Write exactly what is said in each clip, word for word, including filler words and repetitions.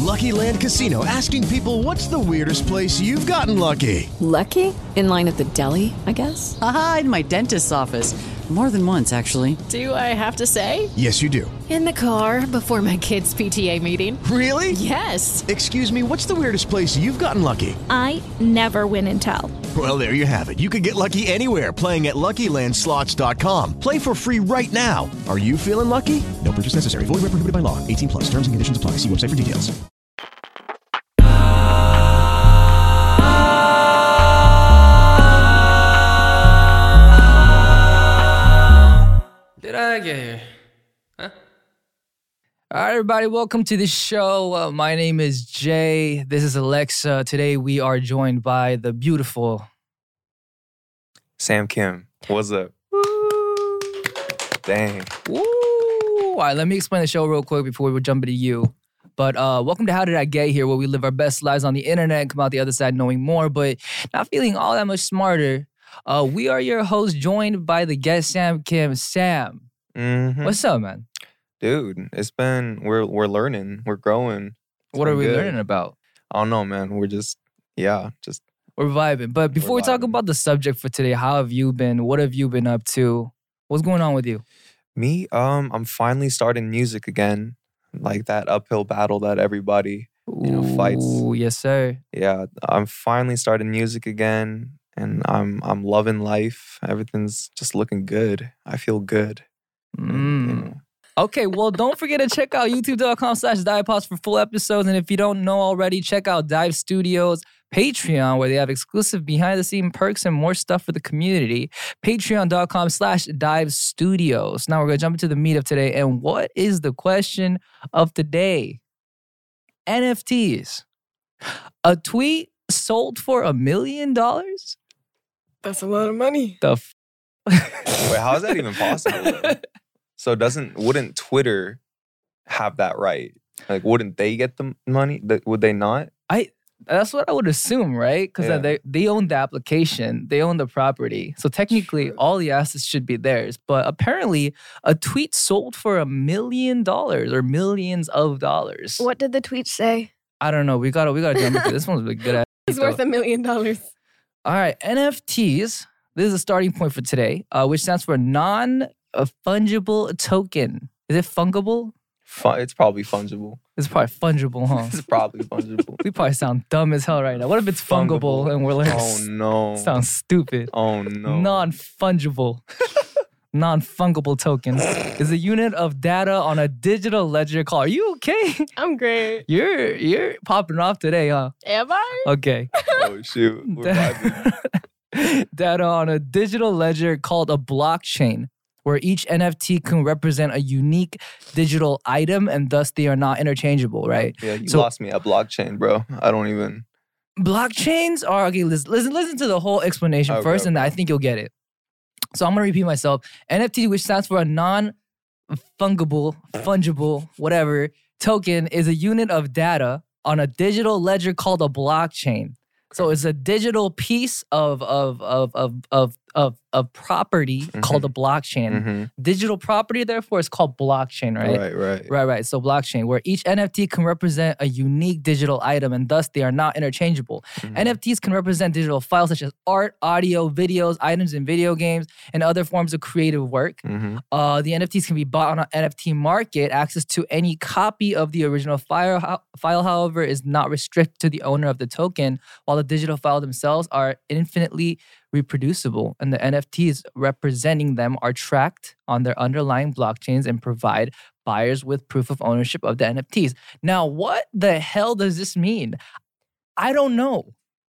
Lucky Land Casino, asking people, what's the weirdest place you've gotten lucky? Lucky? In line at the deli, I guess? Aha, in my dentist's office. More than once, actually. Do I have to say? Yes, you do. In the car before my kids' P T A meeting. Really? Yes. Excuse me, what's the weirdest place you've gotten lucky? I never win and tell. Well, there you have it. You can get lucky anywhere, playing at Lucky Land Slots dot com. Play for free right now. Are you feeling lucky? No purchase necessary. Void where prohibited by law. eighteen plus. Terms and conditions apply. See website for details. Did I get here? Huh? All right, everybody, welcome to the show. Uh, my name is Jay. This is Alexa. Today we are joined by the beautiful Sam Kim. What's up? Woo. Dang. Woo. All right, let me explain the show real quick before we jump into you. But uh, welcome to How Did I Get Here, where we live our best lives on the internet and come out the other side knowing more, but not feeling all that much smarter. Uh, we are your hosts, joined by the guest Sam Kim. Sam, Mm-hmm. what's up, man? Dude, it's been, we're we're learning, we're growing. It's What are been we good. learning about? I don't know, man. We're just, yeah, just, We're vibing. But before we talk vibing. about the subject for today, how have you been? What have you been up to? What's going on with you? me, um, I'm finally starting music again. Like that uphill battle that everybody, you know, fights. Ooh, yes, sir. Yeah, I'm finally starting music again. And I'm I'm loving life. Everything's just looking good. I feel good. And, you Mm. know, Okay, well, don't forget to check out youtube.com slash divepods for full episodes. And if you don't know already, check out Dive Studios Patreon, where they have exclusive behind-the-scene perks and more stuff for the community. Patreon.com slash Dive Studios. Now we're going to jump into the meat of today. And what is the question of the day? N F Ts. A tweet sold for a million dollars? That's a lot of money. The f- Wait, how is that even possible, though? So doesn't wouldn't Twitter have that right? Like, wouldn't they get the money? Th- Would they not? I that's what I would assume, right? Because Yeah. they they own the application, they own the property, so technically True. all the assets should be theirs. But apparently, a tweet sold for a million dollars or millions of dollars. What did the tweet say? I don't know. We gotta we gotta jump into this one's a good. Ass It's tweet, worth though. a million dollars. All right, N F Ts. This is a starting point for today, uh, which stands for non-fungible token. Is it fungible? Fun, it's probably fungible. It's probably fungible, huh? It's probably fungible. We probably sound dumb as hell right now. What if it's fungible, Fungible. and we're like, Oh no. sounds stupid. Oh no. Non-fungible. Non-fungible token is a unit of data on a digital ledger called. Are you okay? I'm great. You're you're popping off today, huh? Am I? Okay. Oh shoot. We're vibing. Data on a digital ledger called a blockchain, where each N F T can represent a unique digital item and thus they are not interchangeable, right? Yeah, you So- lost me at blockchain, bro. I don't even. Blockchains are okay. Listen, listen, listen to the whole explanation Okay, first, and okay. I think you'll get it. So I'm gonna repeat myself. N F T, which stands for a non-fungible, fungible, whatever token, is a unit of data on a digital ledger called a blockchain. So it's a digital piece of of of of of of, of property called a blockchain. Mm-hmm. Digital property, therefore, is called blockchain, right? Right, right. Right, right. So blockchain, where each N F T can represent a unique digital item and thus they are not interchangeable. Mhm. N F Ts can represent digital files such as art, audio, videos, items in video games, and other forms of creative work. Mhm. Uh, the N F Ts can be bought on an N F T market. Access to any copy of the original file, ho- file, however, is not restricted to the owner of the token, while the digital file themselves are infinitely reproducible, and the N F Ts representing them are tracked on their underlying blockchains and provide buyers with proof of ownership of the N F Ts. Now, what the hell does this mean? I don't know.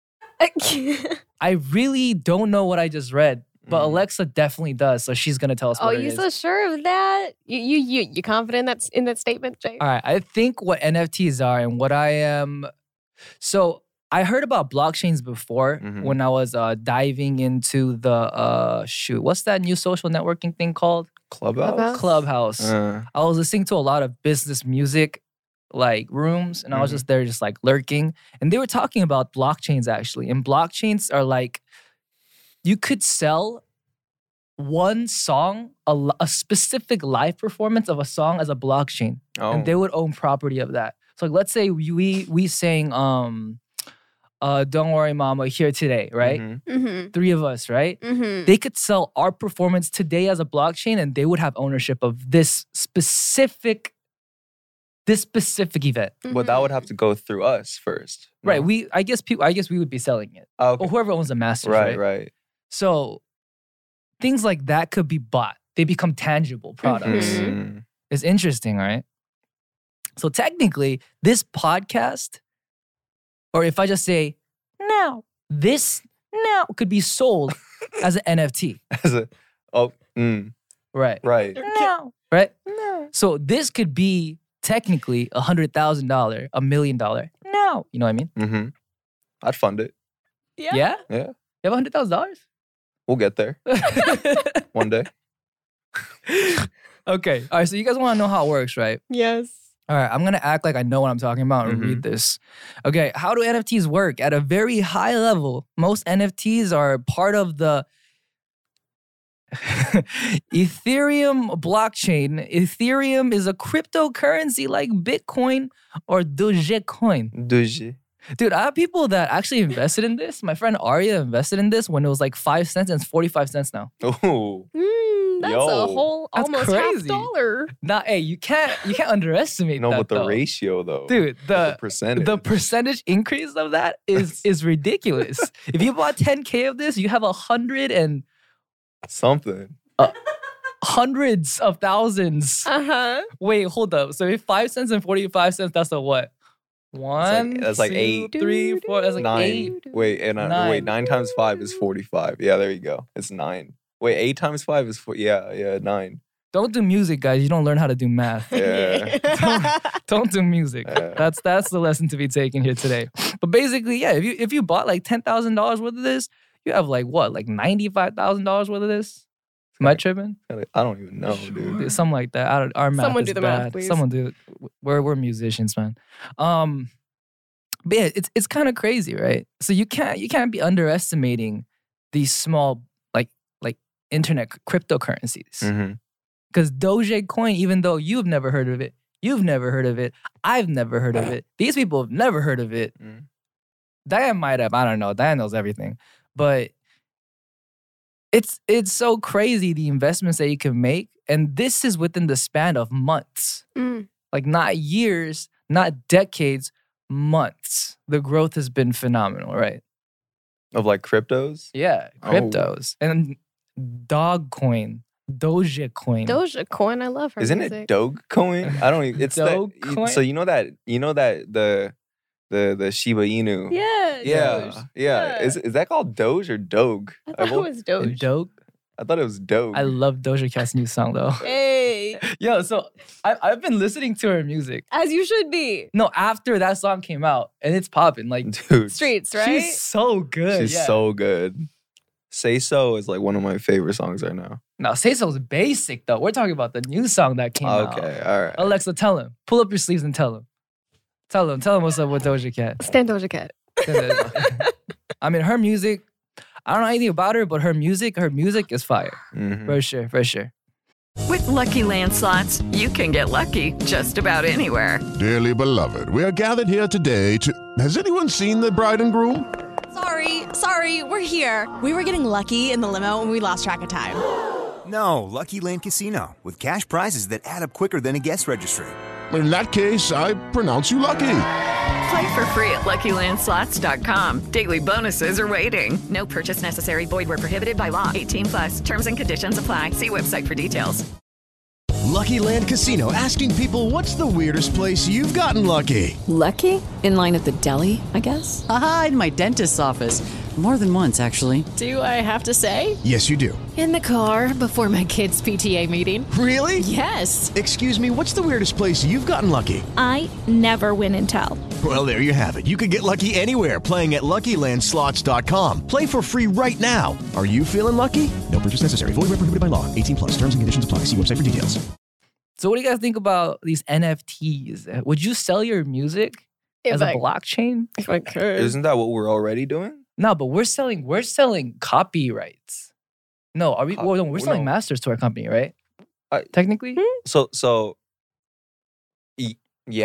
I really don't know what I just read, but Mhm. Alexa definitely does, so she's gonna tell us oh, what it you is. so sure of that? You you you you confident that's in that statement, Jay? All right, I think what N F Ts are and what I am. So I heard about blockchains before Mhm. when I was uh, diving into the uh, shoot. What's that new social networking thing called? Clubhouse. Clubhouse? Clubhouse. Uh, I was listening to a lot of business music like rooms, and I was Mhm. just there, just like lurking. And they were talking about blockchains actually. And blockchains are like you could sell one song, a, l- a specific live performance of a song as a blockchain, oh. and they would own property of that. So like, let's say we we sang um, uh, "Don't Worry, Mama" here today, right? Mhm. Mm-hmm. Three of us, right? Mm-hmm. They could sell our performance today as a blockchain, and they would have ownership of this specific, this specific event, But that would have to go through us first. right? no? We, I guess, people, I guess we would be selling it, Oh, okay. or whoever owns the masters, Right, right? right. So things like that could be bought. They become tangible products. Mhm. Mm. It's interesting, right? So technically, this podcast, or if I just say now, this now could be sold as an N F T, As a, oh, mm, right? right. Now, right? So this could be technically a hundred thousand dollar, a million dollar. Now, you know what I mean? Mm-hmm. I'd fund it. Yeah. Yeah. Yeah. You have a hundred thousand dollars. We'll get there one day. Okay. All right. So you guys want to know how it works, right? Yes. All right, I'm gonna act like I know what I'm talking about and Mhm. read this. Okay, how do N F Ts work? At a very high level, most N F Ts are part of the Ethereum blockchain. Ethereum is a cryptocurrency like Bitcoin or Dogecoin. Doji. Dude, I have people that actually invested in this. My friend Arya invested in this when it was like five cents and it's forty-five cents now. Oh, Mm, that's a Yo. whole That's almost crazy. half dollar. Nah, hey, you can't you can't underestimate no, that. but the though. ratio though, Dude, the the percentage, The percentage increase of that is is ridiculous. If you bought ten K of this, you have a hundred and something. hundreds of thousands. Uh huh. Wait, hold up. So if five cents and forty-five cents, that's a what? One, that's like two, eight. three, four. That's like nine. eight. Wait, and uh, Nine. wait, nine times five is forty-five. Yeah, there you go. It's nine. Wait, eight times five is four. Yeah, yeah, nine. Don't do music, guys. You don't learn how to do math. Yeah. Don't do music. Yeah. That's that's the lesson to be taken here today. But basically, yeah, if you if you bought like ten thousand dollars worth of this, you have like what, like ninety five thousand dollars worth of this. Am I tripping? I don't even know, dude. Dude, something like that. I don't, our math Someone is do the math, bad. please. Someone do it. We're we're musicians, man. Um, but yeah, it's it's kind of crazy, right? So you can't you can't be underestimating these small like like internet cryptocurrencies. Mhm. Because Dogecoin, even though you've never heard of it, you've never heard of it, I've never heard of it. These people have never heard of it. Mm. Diane might have. I don't know. Diane knows everything, but it's it's so crazy the investments that you can make, and this is within the span of months, Mm. like not years, not decades, months. The growth has been phenomenal, right? Of like cryptos. Yeah, Oh. cryptos and Dogcoin, Dogecoin. Doja Coin, I love her. Isn't music. it Dogecoin? I don't even. It's that. Dogecoin? So you know that you know that the the the Shiba Inu. Yeah. Yeah, Doge. yeah. Yeah. Is is that called Doge or Doge? I thought I've it al- was Doge. Doge. I thought it was Doge. I love Doja Cat's new song though. Hey, Yo, so I, I've been listening to her music. as you should be. No, after that song came out, and it's popping. Like Dude, Streets, right? she's so good. she's yeah. so good. Say So is like one of my favorite songs right now. Now, Say So's basic though. We're talking about the new song that came out. Okay, all right. Alexa, tell him. Pull up your sleeves and tell him. Tell him. Tell him what's up with Doja Cat. Stand Doja Cat. I mean, her music. I don't know anything about her, but her music, her music is fire. Mhm. For sure, for sure. With Lucky Land Slots, you can get lucky just about anywhere. Dearly beloved, we are gathered here today to... Has anyone seen the bride and groom? Sorry, sorry, we're here. We were getting lucky in the limo and we lost track of time. No, Lucky Land Casino, with cash prizes that add up quicker than a guest registry. In that case, I pronounce you lucky. Play for free at Lucky Land Slots dot com. Daily bonuses are waiting. No purchase necessary. Void where prohibited by law. eighteen plus. Terms and conditions apply. See website for details. Lucky Land Casino, asking people, what's the weirdest place you've gotten lucky? Lucky? In line at the deli, I guess? Aha, in my dentist's office. More than once, actually. Do I have to say? Yes, you do. In the car before my kids' P T A meeting. Really? Yes. Excuse me, what's the weirdest place you've gotten lucky? I never win and tell. Well, there you have it. You can get lucky anywhere, playing at Lucky Land Slots dot com. Play for free right now. Are you feeling lucky? No purchase necessary. Void where prohibited by law. eighteen plus. Terms and conditions apply. See website for details. So, what do you guys think about these N F Ts? Would you sell your music If as I, a blockchain? if I could. Isn't that what we're already doing? No, but we're selling. We're selling copyrights. No, are we? Co- Well, no, we're no. selling masters to our company, right? I- Technically, So so. y- Yeah.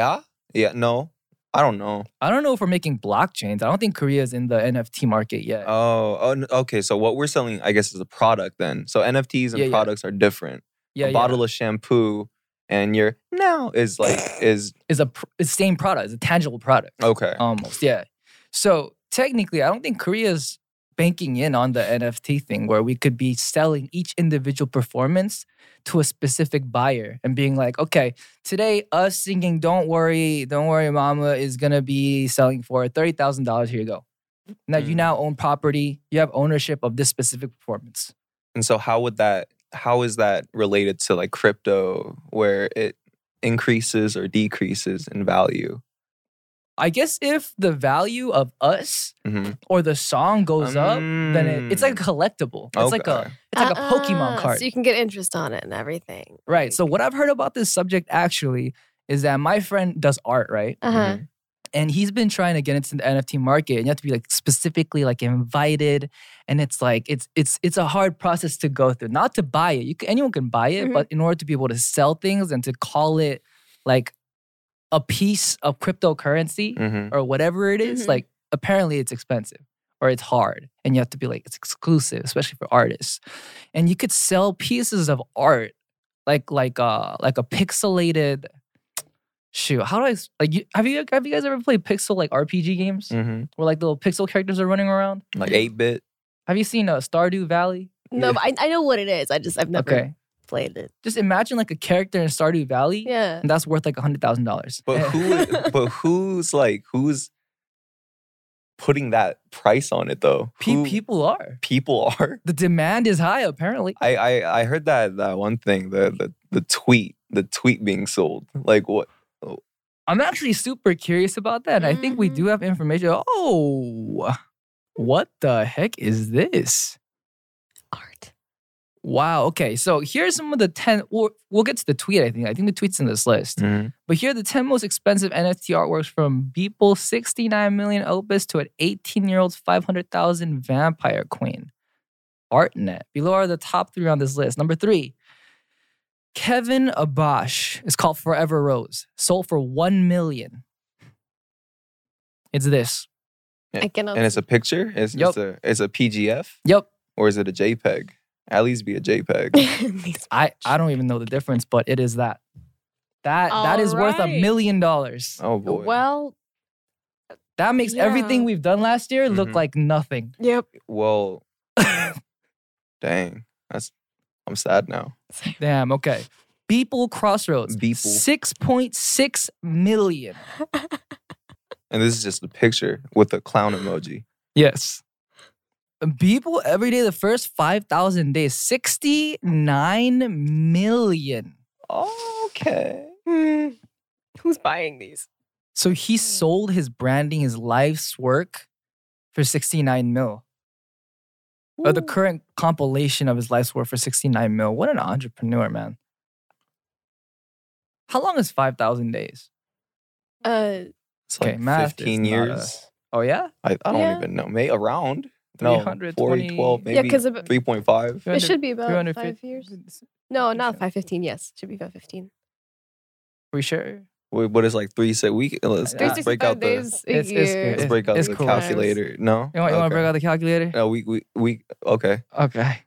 Yeah, no, I don't know. I don't know if we're making blockchains. I don't think Korea's in the N F T market yet. Oh, oh, n- okay. So what we're selling, I guess, is a product then. So N F Ts and Yeah, yeah. products are different. yeah, a yeah. bottle of shampoo and your now is like is is a pr- it's the same product. It's a tangible product. okay. Almost, yeah. So technically, I don't think Korea's banking in on the N F T thing where we could be selling each individual performance to a specific buyer and being like, okay, today us singing Don't Worry, Don't Worry Mama is gonna be selling for thirty thousand dollars. Here you go. Now you Mm. now own property, you have ownership of this specific performance. And so how would that how is that related to like crypto where it increases or decreases in value? I guess if the value of us Mm-hmm. or the song goes up, then it, it's like a collectible. It's like a Okay. it's like a Pokemon Ah, card. So you can get interest on it and everything. Right. So what I've heard about this subject actually is that my friend does art, right? Uh huh. And he's been trying to get into the N F T market, and you have to be like specifically like invited, and it's like it's it's it's a hard process to go through. Not to buy it, you can, anyone can buy it, Mhm. but in order to be able to sell things and to call it like a piece of cryptocurrency Mm-hmm. or whatever it is, Mhm. like apparently it's expensive or it's hard, and you have to be like it's exclusive, especially for artists. And you could sell pieces of art like like uh like a pixelated. Shoot, how do I s- like? You, have you have you guys ever played pixel like R P G games Mm-hmm. where like little pixel characters are running around? Like eight bit. Have you seen uh, Stardew Valley? No, but I, I know what it is. I just I've never Okay, played it. just imagine like a character in Stardew Valley, Yeah. and that's worth like a hundred thousand dollars. But who but who's like who's putting that price on it though? Who People are. people are? The demand is high apparently. I, I I heard that that one thing, the the the tweet, the tweet being sold. Like what? I'm actually super curious about that. And I think we Mhm. do have information. Oh, what the heck is this? Art. Wow. Okay. So here's some of the ten. We'll, we'll get to the tweet, I think. I think the tweet's in this list. Mhm. But here are the ten most expensive N F T artworks from Beeple, sixty-nine million opus to an eighteen year old's five hundred thousand vampire queen. ArtNet. Below are the top three on this list. Number three, Kevin Abash is called Forever Rose. Sold for one million. It's this. Yeah. I cannot. And it's a picture. It's, Yup. it's a it's a P G F Yep. or is it a JPEG? At least be a JPEG. These- I, I don't even know the difference, but it is that. That that is worth a Alright. million dollars. Oh boy. well, That makes everything Yeah. we've done last year look Mhm. like nothing. yep. Well, dang. That's I'm sad now. Damn, okay. Beeple Crossroads. Beeple. six point six million. And this is just a picture with a clown emoji. Yes. Beeple every day, the first five thousand days, sixty-nine million. Okay. Hmm. Who's buying these? So he sold his branding, his life's work for sixty-nine mil. Or the current compilation of his life's work for sixty-nine mil. What an entrepreneur, man. How long is five thousand days? Uh, It's like Okay, math fifteen is not years. Oh, yeah? I, I don't Yeah. even know. May around. No, three hundred forty, twenty twelve, yeah, maybe because three point five. it should be about three hundred five fifty years. No, not five fifteen. Yes, should be five fifteen. We sure? Wait, what is like three set week? Let's, Three let's break out the days a It's- it's- year. let's it's- break out it's the cool. calculator. No? You want, you want to Okay. break out the calculator? No, we we we okay. Okay.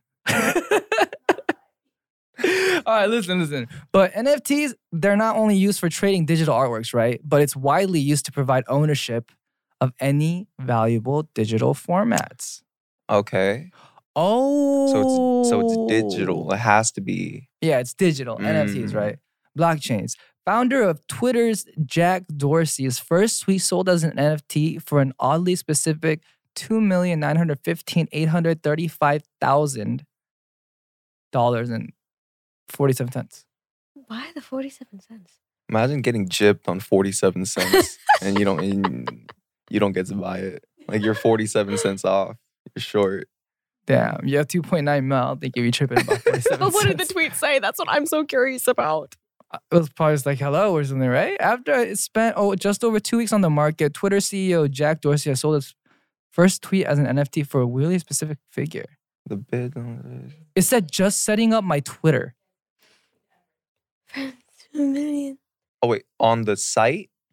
All right, listen, listen. But N F Ts, they're not only used for trading digital artworks, right? But it's widely used to provide ownership of any valuable digital formats. Okay. Oh. So it's so it's digital. It has to be. Yeah, it's digital. N F Ts, Mm. right? Blockchains. Founder of Twitter's Jack Dorsey's first tweet sold as an N F T for an oddly specific two million nine hundred fifteen thousand eight hundred thirty-five thousand dollars and forty-seven cents. Why the forty-seven cents? Imagine getting gypped on forty-seven cents and you don't and you don't get to buy it. Like you're forty-seven cents off. You're short. Damn, you have two point nine mil. I think you'd be tripping about forty-seven But what did the cents. tweet say? That's what I'm so curious about. It was probably just like hello or something, right? After it spent oh just over two weeks on the market, Twitter C E O Jack Dorsey has sold his first tweet as an N F T for a really specific figure. The bid on It said just setting up my Twitter. Two million. Oh wait, on the site?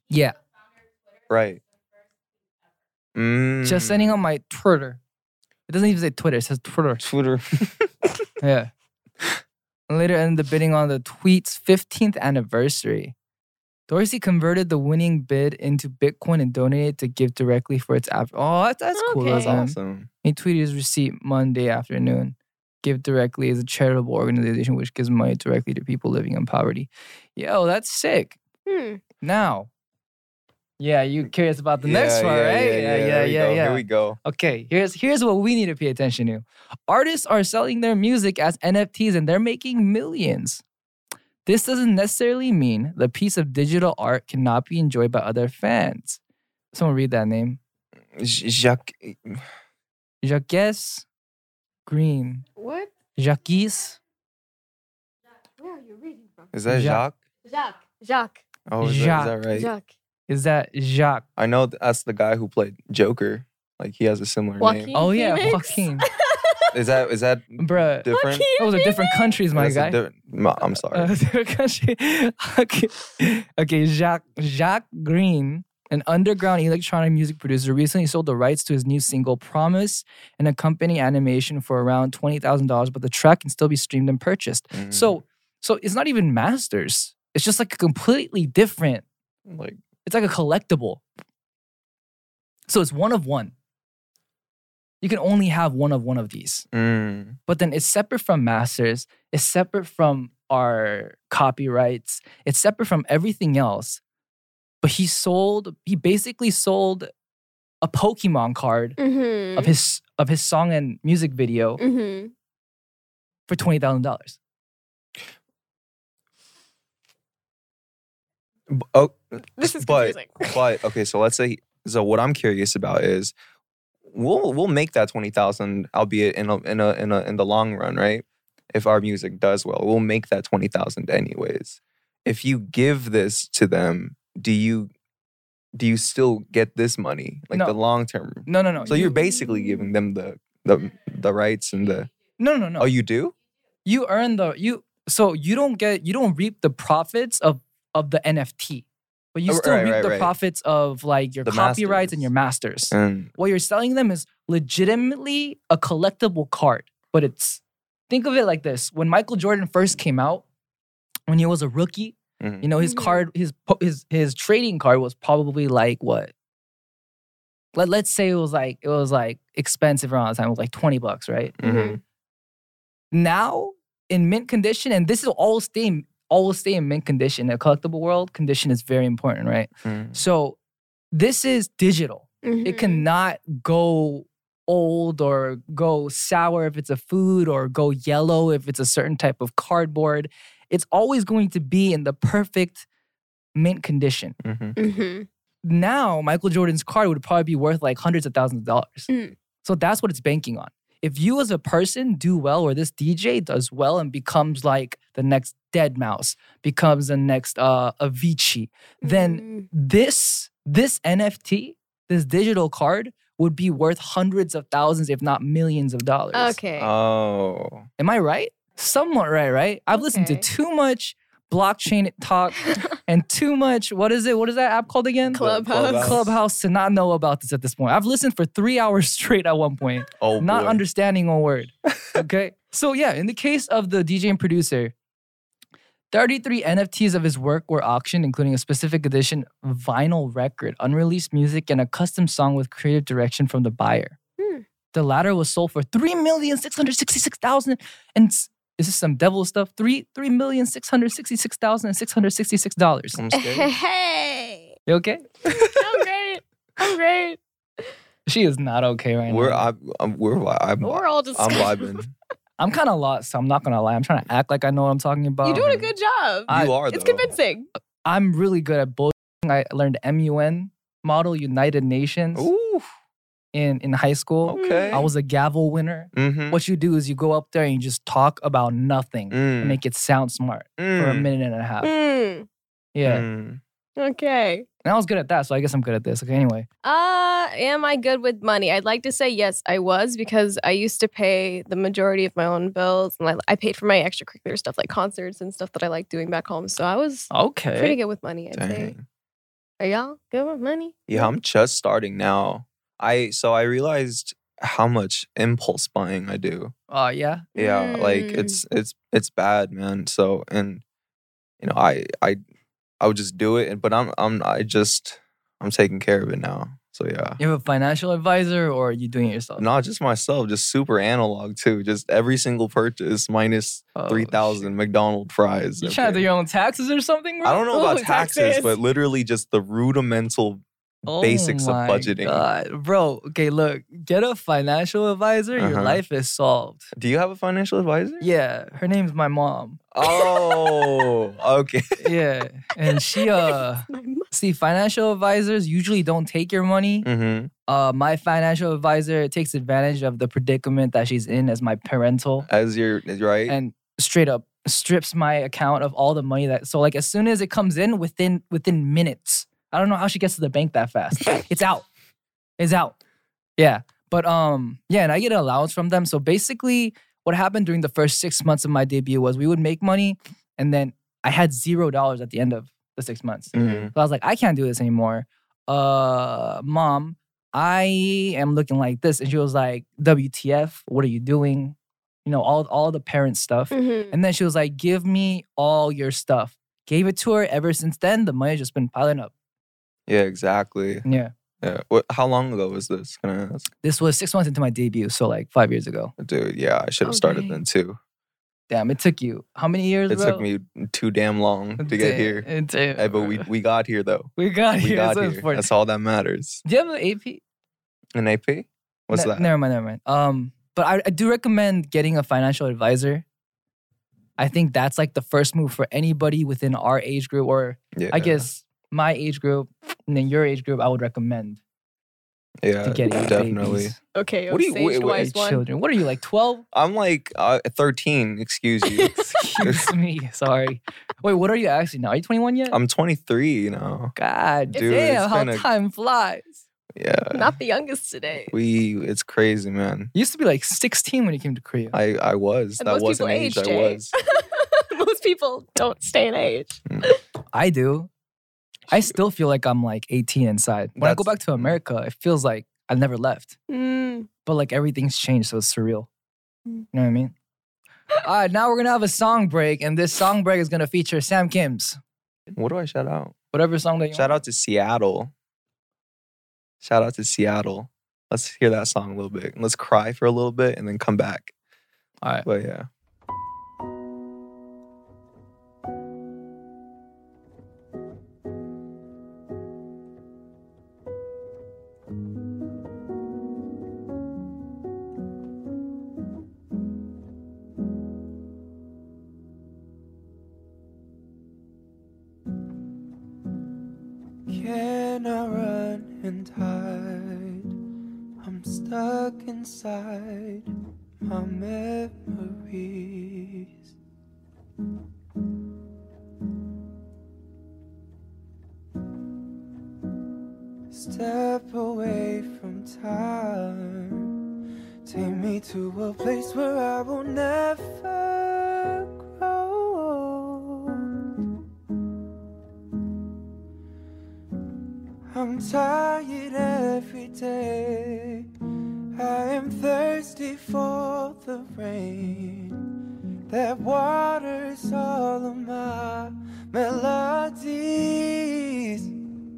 Yeah. Right. Mm. Just sending on my Twitter. It doesn't even say Twitter. It says Twitter. Twitter. Yeah. And later ended up bidding on the tweet's fifteenth anniversary. Dorsey converted the winning bid into Bitcoin and donated to give directly for its app. Oh, that's, that's cool. Okay. That's That's awesome. He tweeted his receipt Monday afternoon. Give Directly is a charitable organization which gives money directly to people living in poverty. Yo, that's sick. Hmm. Now, yeah, you curious about the Yeah, next one, yeah, right? Yeah, yeah, Here we go, Here we go. Okay, here's here's what we need to pay attention to. Artists are selling their music as N F Ts and they're making millions. This doesn't necessarily mean the piece of digital art cannot be enjoyed by other fans. Someone read that name. Jacques. Jacques Green. What? Jacques. Where are you reading from? Is that Jacques. Jacques? Jacques. Jacques. Oh, is, Jacques. That, is that right? Jacques. Is that Jacques? I know that's the guy who played Joker. Like he has a similar Joaquin name. Oh yeah, Phoenix? Joaquin. Is that is that Bruh. different? Those are different countries, my That's a guy. different- no, I'm sorry. Uh, different country. Okay, okay. Jacques Jacques Green, an underground electronic music producer, recently sold the rights to his new single "Promise" and accompanying animation for around twenty thousand dollars. But the track can still be streamed and purchased. Mm. So, so it's not even masters. It's just like a completely different. Like It's like a collectible. So it's one of one. You can only have one of one of these. mm, But then it's separate from masters. It's separate from our copyrights. It's separate from everything else. But he sold, he basically sold a Pokemon card Mm-hmm. of his of his song and music video Mm-hmm. for twenty thousand dollars. b- oh, This is but confusing. but okay. So let's say so. What I'm curious about is we'll we'll make that twenty thousand, albeit in a in a in a in the long run, right? If our music does well, we'll make that twenty thousand anyways. If you give this to them, do you do you still get this money, like No. the long term? No, no, no. So you, you're basically giving them the the the rights and the. no, no, no. Oh, you do? You earn the you. So you don't get you don't reap the profits of of the N F T, but you Oh, still right, reap right, the right. profits of like your The copyrights and masters. your masters. And What you're selling them is legitimately a collectible card, but it's think of it like this: when Michael Jordan first came out, when he was a rookie, mhm. you know his Mhm. card, his po- his his trading card was probably like what? Let Let's say it was like it was like expensive around the time. It was like twenty bucks, right? Mhm. Now in mint condition, and this will all stay in, all stay in mint condition. A collectible world condition is very important, right? Mm. So this is digital. Mm-hmm. It cannot go old or go sour if it's a food or go yellow if it's a certain type of cardboard. It's always going to be in the perfect mint condition. Mhm. Mm-hmm. Now, Michael Jordan's card would probably be worth like hundreds of thousands of dollars. Mm. So that's what it's banking on. If you as a person do well, or this D J does well and becomes like the next deadmau five, becomes the next uh, Avicii, then Mm. this this N F T, this digital card, would be worth hundreds of thousands, if not millions of dollars. Okay. Oh. Am I right? Somewhat right, right? I've listened to Okay. too much blockchain talk and too much, what is it? What is that app called again? Clubhouse. Clubhouse. Clubhouse to not know about this at this point. I've listened for three hours straight at one point, Oh, not boy. understanding a word. Okay. So, yeah, in the case of the D J and producer, thirty-three N F Ts of his work were auctioned, including a specific edition vinyl record, unreleased music, and a custom song with creative direction from the buyer. Hmm. The latter was sold for three million six hundred sixty-six thousand and s- is this some devil stuff? Three three million six hundred sixty-six thousand and six hundred sixty-six dollars. I'm scared. Hey. You okay? I'm great. I'm great. She is not okay right We're now. I, I'm we're vi- I'm, We're all just. I'm vibing. I'm kind of lost, so I'm not gonna lie. I'm trying to act like I know what I'm talking about. You're doing a good job. I- You are It's though. convincing. I'm really good at bullshitting. I learned M U N, Model United Nations, Ooh. in, in high school. Okay. I was a gavel winner. Mm-hmm. What you do is you go up there and you just talk about nothing and Mm. make it sound smart for a Mm. minute and a half. Mm. Yeah. Mm. Okay. And I was good at that, so I guess I'm good at this. Okay, anyway. Uh, am I good with money? I'd like to say yes, I was, because I used to pay the majority of my own bills, and I, I paid for my extracurricular stuff like concerts and stuff that I like doing back home. So I was Okay. pretty good with money, I'd say. Dang. Are y'all good with money? Yeah, I'm just starting now. I so I realized how much impulse buying I do. Oh, yeah? Yeah, like Mm. it's it's it's bad, man. So and you know, I I I would just do it, but I'm I'm I just I'm taking care of it now. So yeah. You have a financial advisor or are you doing it yourself? Not just myself, just super analog too. Just every single purchase minus Oh, three thousand McDonald's fries. You trying to do your own taxes or something, bro? I don't know about Ooh, taxes, taxes. but literally just the rudimental Oh basics of my budgeting. God. Bro, okay, look, get a financial advisor, your Uh-huh. life is solved. Do you have a financial advisor? Yeah, her name's my mom. Oh, okay. Yeah, and she uh see financial advisors usually don't take your money. Mm-hmm. Uh, my financial advisor takes advantage of the predicament that she's in as my parental, As you're right. and straight up strips my account of all the money that. So like as soon as it comes in, within within minutes, I don't know how she gets to the bank that fast. It's out. It's out. Yeah, but um, yeah, and I get an allowance from them. So basically, what happened during the first six months of my debut was we would make money, and then I had zero dollars at the end of the six months. Mhm. So I was like, I can't do this anymore. Uh, mom, I am looking like this. And she was like, W T F, what are you doing? You know, all, all the parent stuff. Mhm. And then she was like, give me all your stuff. Gave it to her. Ever since then, the money's just been piling up. Yeah, exactly. Yeah. Yeah. What? How long ago was this? Can I ask? This was six months into my debut. So like five years ago. Dude, yeah, I should have started Okay. then too. Damn, it took you how many years, It bro? took me too damn long to get Damn, here. damn, Hey, but we bro. we got here though. We got We here. got That's here. important. That's all that matters. Do you have an A P? An A P? What's Ne- that? Never mind, never mind. Um, but I, I do recommend getting a financial advisor. I think that's like the first move for anybody within our age group, or Yeah. I guess my age group and then your age group. I would recommend Yeah, to get eight definitely. babies, Okay, What do you- wait, sage wait, wise eight one. children. What are you like twelve? I'm like uh, thirteen. Excuse you. Excuse me. Sorry. Wait, what are you actually now? Are you twenty-one yet? I'm twenty-three. You know. God Dude, damn, it's how been a- time flies. Yeah. Not the youngest today. We. It's crazy, man. You used to be like sixteen when you came to Korea. I I was. And That most was an people age age, I Jay. was. Most people don't stay in age. I do. I still feel like I'm like eighteen inside. When I go That's- back to America, it feels like I never left. Mm. But like everything's changed, so it's surreal. Mm. You know what I mean? All right, now we're gonna have a song break, and this song break is gonna feature Sam Kim's. What do I shout out? Whatever song that you Shout want. out to Seattle. Shout out to Seattle. Let's hear that song a little bit. Let's cry for a little bit and then come back. All right. But yeah. Can I run and hide? I'm stuck inside my memories. Step away from time. Take me to a place where I will never grow. I'm tired every day. I am thirsty for the rain that waters all of my melodies.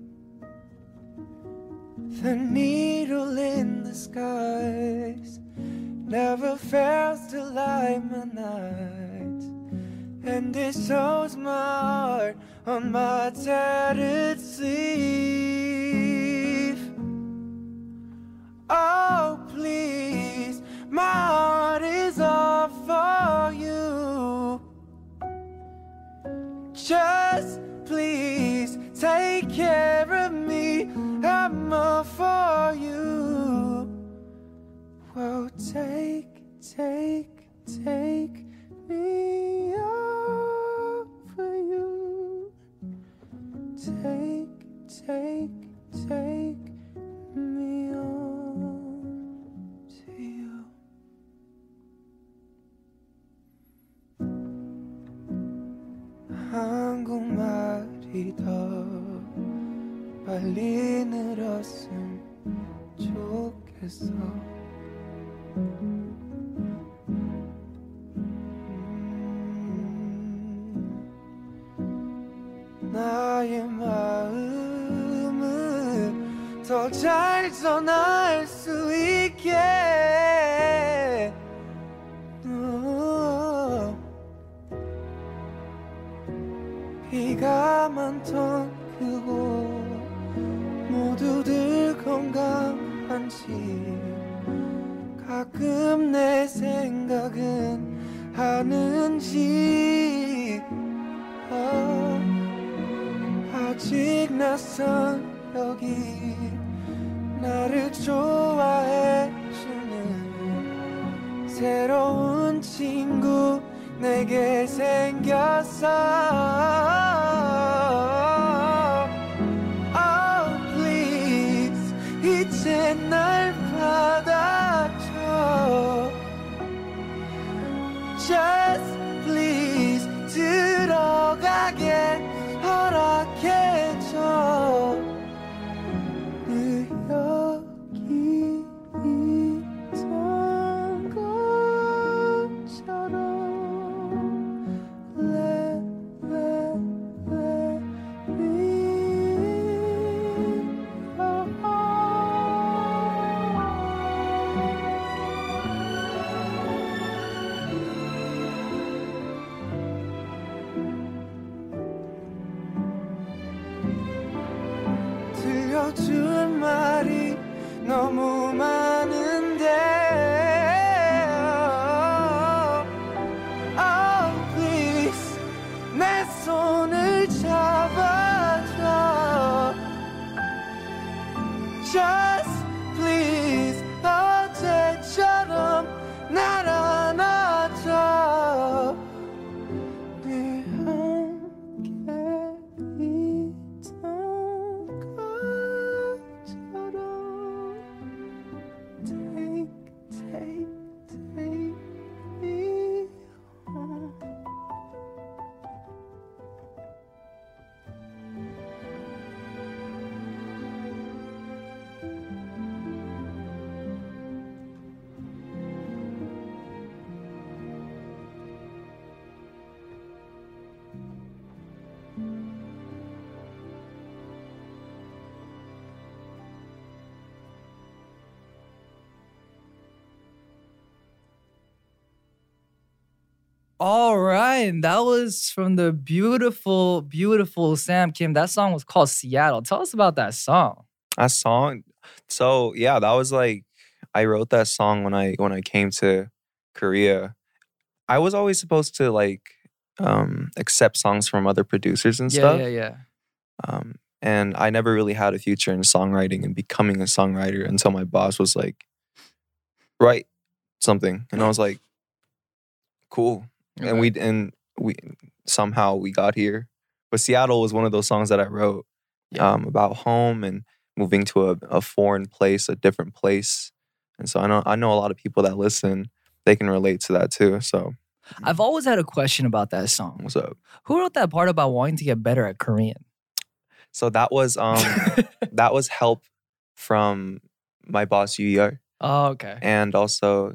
The needle in the skies never fails to light my nights, and it shows my heart on my tattered sleeve. Oh, please, my heart is all for you. Just please take care of me. I'm all for you. Well, take, take, take me all for you. Take, take, take me on to you. 한국말이 더 더 잘 전할 수 있게 어. 비가 많던 그곳 모두들 건강한지 가끔 내 생각은 하는지 어. 아직 낯선 여기 나를 좋아해주는 새로운 친구 내게 생겼어 Oh please 이제 날 받아줘 Just please 들어가게 허락해줘 늘 여기 있던 것처럼 Let, let, let me 들려줄 말이 너무 많은데 Oh please 내 손을 잡아줘 Just please 어제처럼 날 안아줘 늘 함께 있던 Take, take, take me home. All right, and that was from the beautiful, beautiful Sam Kim. That song was called Seattle. Tell us about that song. That song. So yeah, that was like I wrote that song when I when I came to Korea. I was always supposed to like um, accept songs from other producers and Yeah, stuff. yeah, yeah. Um, and I never really had a future in songwriting and becoming a songwriter until my boss was like, "Write something," and I was like, "Cool." And we and we somehow we got here. But Seattle was one of those songs that I wrote um, about home and moving to a, a foreign place, a different place. And so I know I know a lot of people that listen, they can relate to that too. So I've always had a question about that song. what's up? Who wrote that part about wanting to get better at Korean? So that was um that was help from my boss Yu Yeol. Oh, okay. And also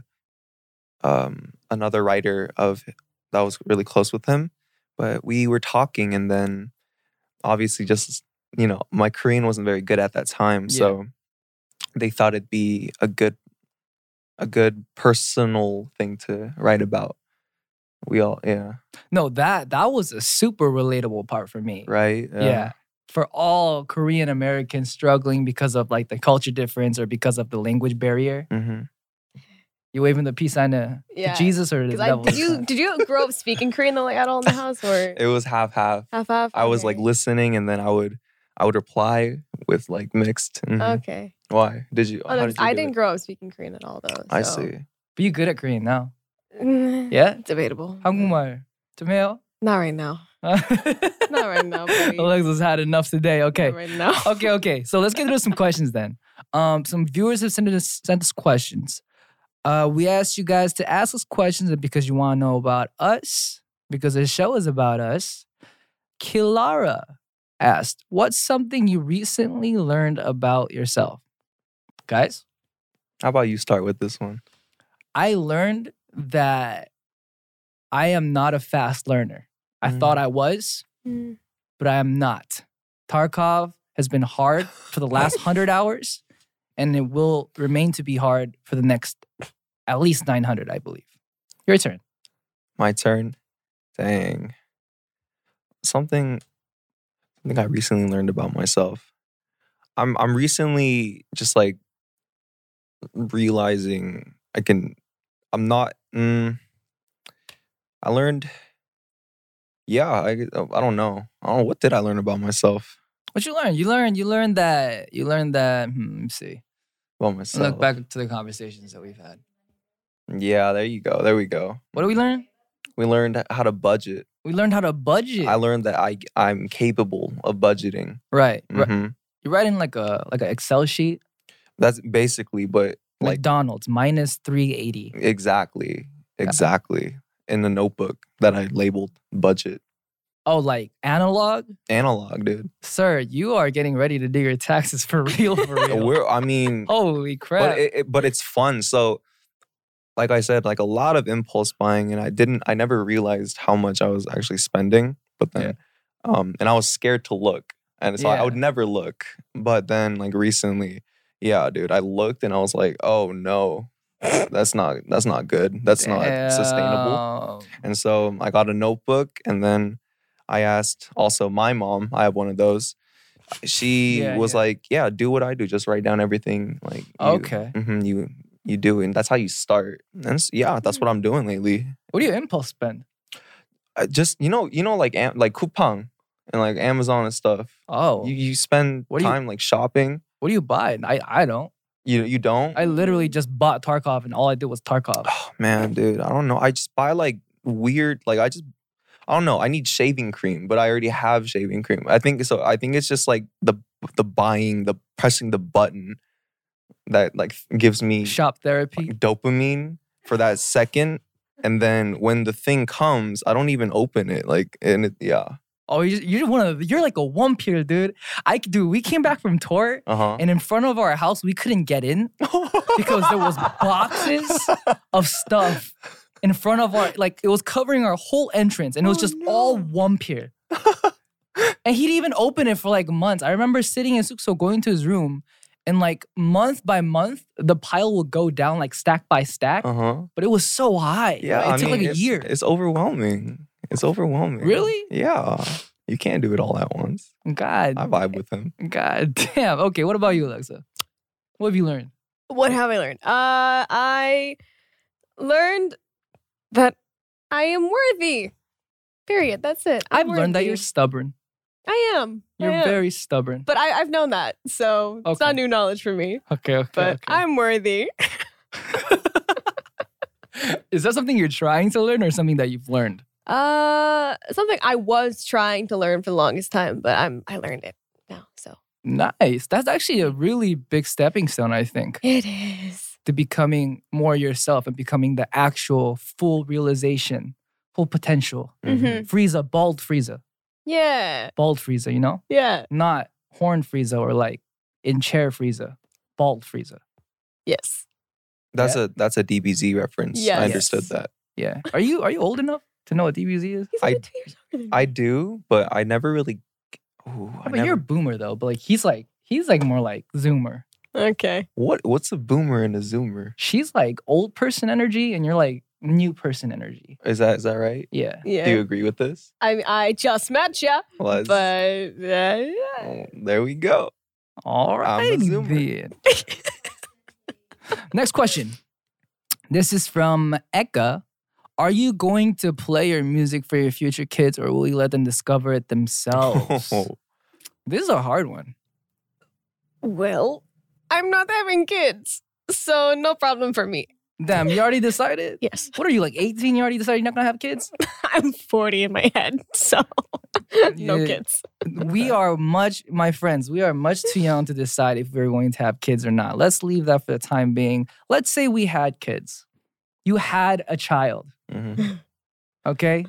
um another writer of that was really close with him. But we were talking and then obviously just, you know, my Korean wasn't very good at that time. Yeah. So they thought it'd be a good a good personal thing to write about. We all yeah. No, that that was a super relatable part for me. Right? Yeah. For all Korean Americans struggling because of like the culture difference or because of the language barrier. Mm-hmm. You waving the peace sign to, Yeah. to Jesus or the 'Cause I- devil? did you did you grow up speaking Korean though, like at all in the house, or It was half half. half half? I was like listening and then I would I would reply with like mixed. Mhm. Okay. Why? Did you? Oh, how that's- did you I do didn't it? grow up speaking Korean at all though. I so- see. But you good at Korean now. Mm, Yeah? Debatable. 한국말 좀 해요? Not right now. Not right now, buddy. Alexa's had enough today. Okay. Not right now. okay, okay. So let's get into some questions then. Um, some viewers have sent us sent us questions. Uh, we asked you guys to ask us questions because you want to know about us, because the show is about us. Kilara asked, "What's something you recently learned about yourself?" Guys, How about you start with this one? I learned that I am not a fast learner. I Mm. thought I was, Mm. but I am not. Tarkov has been hard for the last one hundred hours, and it will remain to be hard for the next at least nine hundred, I believe. Your turn. My turn. Dang. Something, something I recently learned about myself. I'm I'm recently just like realizing I can. I'm not. Mm, I learned. Yeah, I I don't know. I don't know. What did I learn about myself? What you learned? You learned. You learned that. You learned that. Hmm, let me see. About myself. Look back to the conversations that we've had. Yeah, there you go. There we go. What did we learn? We learned how to budget. We learned how to budget. I learned that I I'm capable of budgeting. Right. right. Mhm. You're writing like a like an Excel sheet. That's basically, but like McDonald's minus three eighty. exactly, exactly in the notebook that I labeled budget. Oh, like analog? Analog, dude. Sir, you are getting ready to do your taxes for real, for real. We're, I mean, Holy crap. but it, it, but it's fun. So, like I said, like a lot of impulse buying, and I didn't, I never realized how much I was actually spending. But then, um, and I was scared to look, and so I Yeah. would never look. But then, like recently, yeah, dude, I looked and I was like, oh no, that's not, that's not good. That's not sustainable. Damn. And so I got a notebook, and then I asked also my mom. I have one of those. She Yeah, was yeah. like, "Yeah, do what I do. Just write down everything. Like, you, Okay. mhm, you you do, and that's how you start." And s- yeah, that's what I'm doing lately. What do you impulse spend? I just you know you know like Am- like Coupang and like Amazon and stuff. Oh. You you spend What do you- time like shopping. What do you buy? I, I don't. You you don't. I literally just bought Tarkov and all I did was Tarkov. Oh, man, dude, I don't know. I just buy like weird. Like I just I don't know. I need shaving cream, but I already have shaving cream. I think so. I think it's just like the the buying, the pressing the button that like gives me Shop therapy. dopamine for that second, and then when the thing comes, I don't even open it. Like and it, yeah, Oh, you just, you're one of you're like a one peer, dude. I dude, we came back from tour uh huh. and in front of our house we couldn't get in because there was boxes of stuff in front of our like it was covering our whole entrance and it was Oh, just no. all one peer. And he didn't even open it for like months. I remember sitting in Sukso going to his room and like month by month the pile would go down like stack by stack, Uh huh. but it was so high. Yeah, it I took mean, like a it's, year. It's overwhelming. It's overwhelming. Really? Yeah. You can't do it all at once. God, I vibe with him. God damn. Okay, what about you, Alexa? What have you learned? What have I learned? Uh, I learned that I am worthy. Period. That's it. I'm I've learned that worthy. you're stubborn. I am. I You're am. very stubborn. But I, I've known that, so it's Okay. not new knowledge for me. Okay, okay. But okay. I'm worthy. Is that something you're trying to learn or something that you've learned? Uh, something I was trying to learn for the longest time, but I'm I learned it now. So Nice. That's actually a really big stepping stone, I think, it is. to becoming more yourself and becoming the actual full realization, full potential. Mhm. Frieza, bald Frieza. Yeah. Bald Frieza, you know? Yeah. Not horn Frieza or like in chair Frieza. Bald Frieza. Yes. That's Yeah. a that's a D B Z reference. Yes. I understood Yes. that. Yeah. Are you are you old enough to know what D B Z is? He's I- only two years older than me. I do, but I never really. Ooh, I I mean, never, you're a boomer though, but like he's like he's like more like Zoomer. Okay. what what's a boomer and a zoomer? She's like old person energy, and you're like new person energy. Is that is that right? Yeah. Yeah. Do you agree with this? I I just met ya, Let's- but uh, yeah. Oh, there we go. All I'm a right. Zoomer. Next question. This is from Eka. Are you going to play your music for your future kids, or will you let them discover it themselves? This is a hard one. Well, I'm not having kids, so no problem for me. Damn, you already decided? Yes. What are you, like eighteen? You already decided you're not gonna have kids? I'm forty in my head, so no Yeah. kids. We are much, my friends, we are much too young to decide if we're going to have kids or not. Let's leave that for the time being. Let's say we had kids. You had a child, Mhm. okay?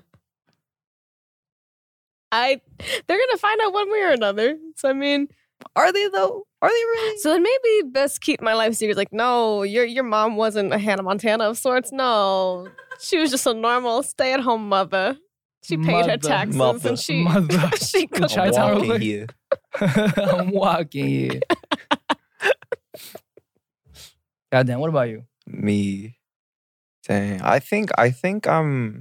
I they're gonna find out one way or another. So I mean, Are they though? Are they really? so then maybe best keep my life secret. Like, no, your your mom wasn't a Hannah Montana of sorts. No, she was just a normal stay at home mother. She paid her Mother. taxes Mother. and she Mother. she The cooked. Chi-Town Walking Road. here. I'm walking here. Goddamn, what about you? Me, dang. I think I think I'm.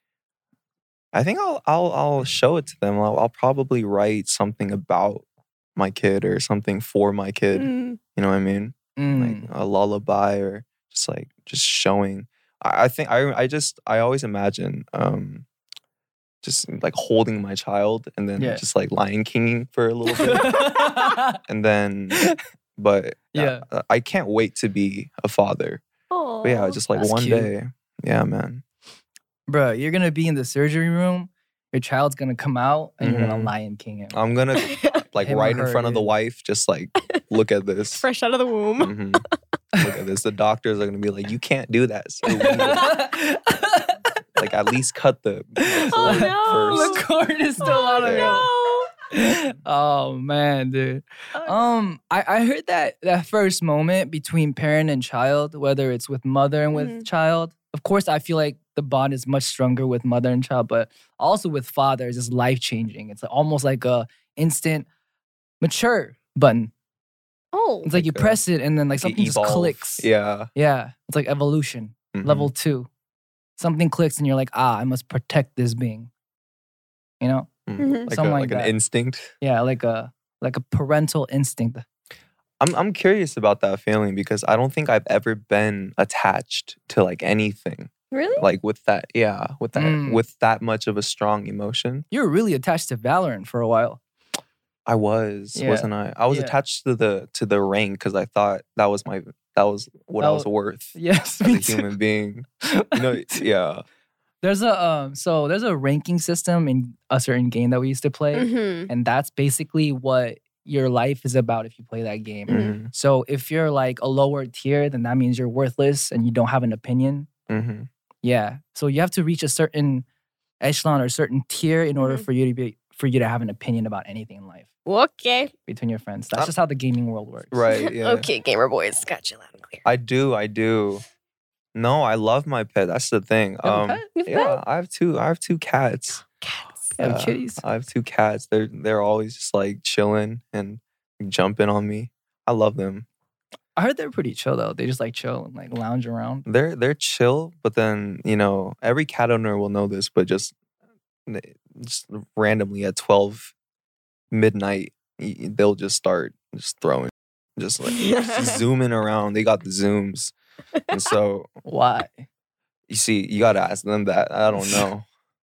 I think I'll I'll I'll show it to them. I'll, I'll probably write something about my kid or something for my kid. Mm. You know what I mean? Mm. Like a lullaby or just like just showing. I, I think I I just I always imagine um just like holding my child and then Yeah. just like Lion Kinging for a little bit. And then but Yeah. uh, I can't wait to be a father. Oh, But yeah, just like that's one cute. day. Yeah, man. Bro, you're gonna be in the surgery room. Your child's gonna come out, and you're gonna Mhm. Lion King him. I'm gonna like Him or right in her, front of the dude. wife, just like look at this. fresh out of the womb. Mhm. Look at this. The doctors are gonna be like, you can't do that. So we need to, like at least cut the, the Oh, cord no. first. The cord is still on Yeah. him. No. Oh man, dude. Um, I, I heard that that first moment between parent and child, whether it's with mother and with Mhm. child. Of course, I feel like the bond is much stronger with mother and child, but also with father, it's just life changing. It's almost like a instant mature button. Oh. It's like you Like a- press it and then like Like, something just evolve. clicks. Yeah. Yeah, it's like evolution, Mhm. level two. Something clicks and you're like, ah, I must protect this being. You know? Mm. Mhm. Like, a, Something like, like an that. instinct. Yeah, like a like a parental instinct. I'm I'm curious about that feeling because I don't think I've ever been attached to like anything. Really? Like with that, yeah, with that Mm. with that much of a strong emotion. You were really attached to Valorant for a while. I was, Yeah. wasn't I? I was Yeah. attached to the to the rank because I thought that was my that was what I That was wa- worth Yes, as me a too. human being. You know, yeah. There's a um so there's a ranking system in a certain game that we used to play. Mm-hmm. And that's basically what your life is about if you play that game. Mhm. So if you're like a lower tier, then that means you're worthless and you don't have an opinion. hmm Yeah. So you have to reach a certain echelon or a certain tier in order Mhm. for you to be for you to have an opinion about anything in life Okay. between your friends. That's Uh, just how the gaming world works. Right. Yeah. Okay, gamer boys, got you loud and clear. I do. I do. No, I love my pet. That's the thing. You have a Um, pet? You have a yeah, I have two. I have two cats. Cats. You have Yeah, kitties. I have two cats. They're they're always just like chilling and jumping on me. I love them. I heard they're pretty chill though. They just like chill and like lounge around. They're they're chill, but then you know every cat owner will know this, but just just randomly at twelve midnight, y- y- they'll just start just throwing, just like just zooming around. They got the zooms, and so Why? you see, you gotta ask them that. I don't know,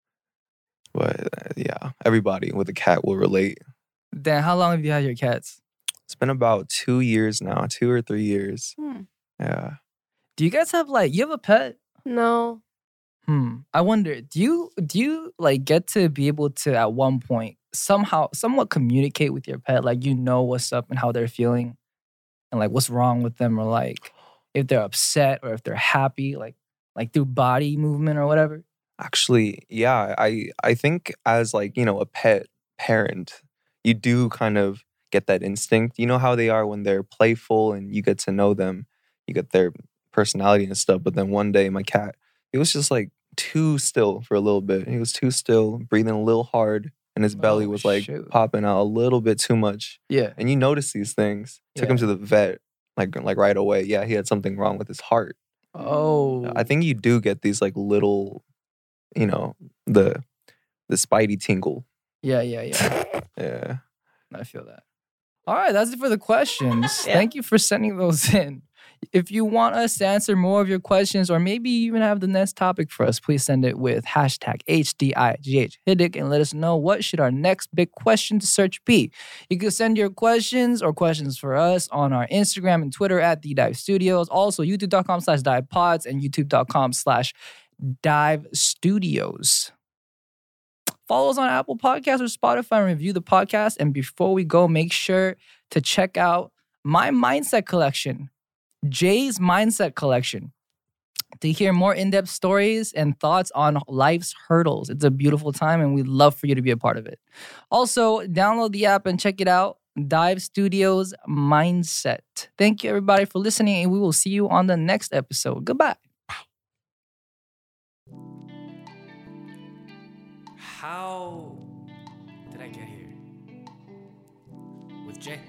but uh, yeah, everybody with a cat will relate. Dan, how long have you had your cats? It's been about two years now, two or three years. Hmm. Yeah. Do you guys have like you have a pet? No. Hmm. I wonder, do you do you like get to be able to at one point somehow somewhat communicate with your pet? Like you know what's up and how they're feeling and like what's wrong with them or like if they're upset or if they're happy, like like through body movement or whatever? Actually, yeah, I I think as like, you know, a pet parent, you do kind of get that instinct. You know how they are when they're playful and you get to know them, you get their personality and stuff. But then one day my cat, he was just like too still for a little bit. He was too still, breathing a little hard, and his belly Oh, was like shoot. popping out a little bit too much. Yeah. And you notice these things. Took him Yeah. to the vet like like right away. Yeah, he had something wrong with his heart. Oh. I think you do get these like little, you know, the the spidey tingle. Yeah, yeah, yeah. Yeah. I feel that. All right, that's it for the questions. Yeah. Thank you for sending those in. If you want us to answer more of your questions or maybe even have the next topic for us, please send it with hashtag H D I G H Hiddick and let us know what should our next big question to search be. You can send your questions or questions for us on our Instagram and Twitter at The Dive Studios. Also, youtube.com slash dive pods and youtube.com slash dive studios. Follow us on Apple Podcasts or Spotify and review the podcast. And before we go, make sure to check out my Mindset Collection, Jay's Mindset Collection, to hear more in-depth stories and thoughts on life's hurdles. It's a beautiful time and we'd love for you to be a part of it. Also, download the app and check it out, Dive Studios Mindset. Thank you everybody for listening and we will see you on the next episode. Goodbye. How did I get here? Jay.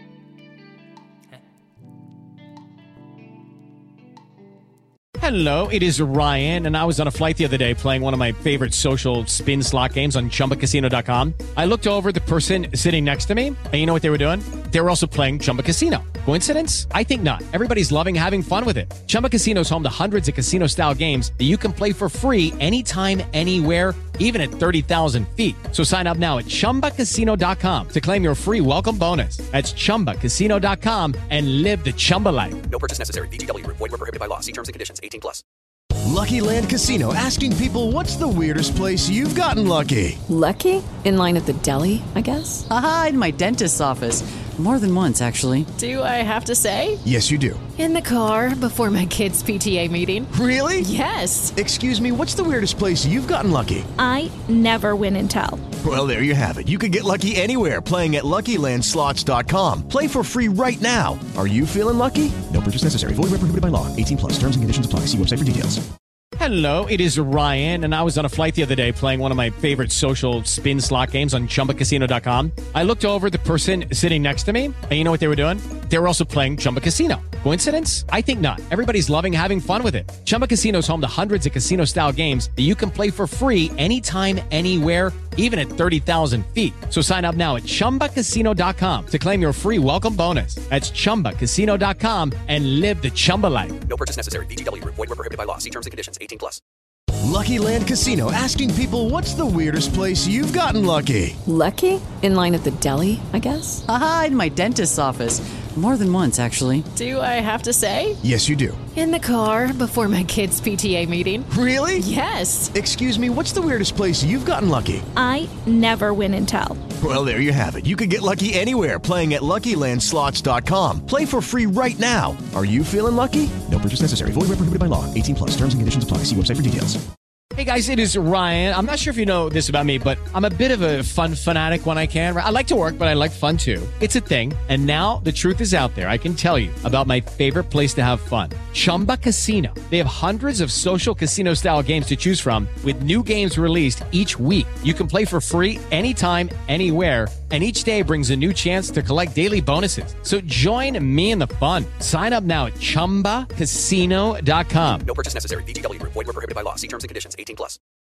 Hello, it is Ryan, and I was on a flight the other day playing one of my favorite social spin slot games on Chumba Casino dot com. I looked over at the person sitting next to me, and you know what they were doing? They were also playing Chumba Casino. Coincidence? I think not. Everybody's loving having fun with it. Chumba Casino is home to hundreds of casino-style games that you can play for free anytime, anywhere, even at thirty thousand feet. So sign up now at Chumba Casino dot com to claim your free welcome bonus. That's Chumba Casino dot com and live the Chumba life. No purchase necessary. V G W. Void where prohibited by law. See terms and conditions. eighteen plus. Lucky Land Casino, asking people, what's the weirdest place you've gotten lucky? Lucky? In line at the deli, I guess? Aha, in my dentist's office. More than once, actually. Do I have to say? Yes, you do. In the car before my kids' P T A meeting. Really? Yes. Excuse me, what's the weirdest place you've gotten lucky? I never win and tell. Well, there you have it. You can get lucky anywhere, playing at Lucky Land Slots dot com. Play for free right now. Are you feeling lucky? No purchase necessary. Void where prohibited by law. eighteen plus. Terms and conditions apply. See website for details. Hello, it is Ryan, and I was on a flight the other day playing one of my favorite social spin slot games on Chumba Casino dot com. I looked over at the person sitting next to me, and you know what they were doing? They were also playing Chumba Casino. Coincidence? I think not. Everybody's loving having fun with it. Chumba Casino is home to hundreds of casino-style games that you can play for free anytime, anywhere, even at thirty thousand feet. So sign up now at Chumba Casino dot com to claim your free welcome bonus. That's Chumba Casino dot com and live the Chumba life. No purchase necessary. V G W. Void where prohibited by law. See terms and conditions. eighteen plus. Lucky Land Casino, asking people, what's the weirdest place you've gotten lucky? Lucky? In line at the deli, I guess? Aha, in my dentist's office. More than once, actually. Do I have to say? Yes, you do. In the car before my kids' P T A meeting. Really? Yes. Excuse me, what's the weirdest place you've gotten lucky? I never win and tell. Well, there you have it. You can get lucky anywhere, playing at Lucky Land Slots dot com. Play for free right now. Are you feeling lucky? No purchase necessary. Void where prohibited by law. eighteen plus. Terms and conditions apply. See website for details. Hey guys, it is Ryan. I'm not sure if you know this about me, but I'm a bit of a fun fanatic when I can. I like to work, but I like fun too. It's a thing. And now the truth is out there. I can tell you about my favorite place to have fun. Chumba Casino. They have hundreds of social casino style games to choose from with new games released each week. You can play for free anytime, anywhere. And each day brings a new chance to collect daily bonuses. So join me in the fun. Sign up now at Chumba Casino dot com. No purchase necessary. V G W. Void where prohibited by law. See terms and conditions. eighteen plus.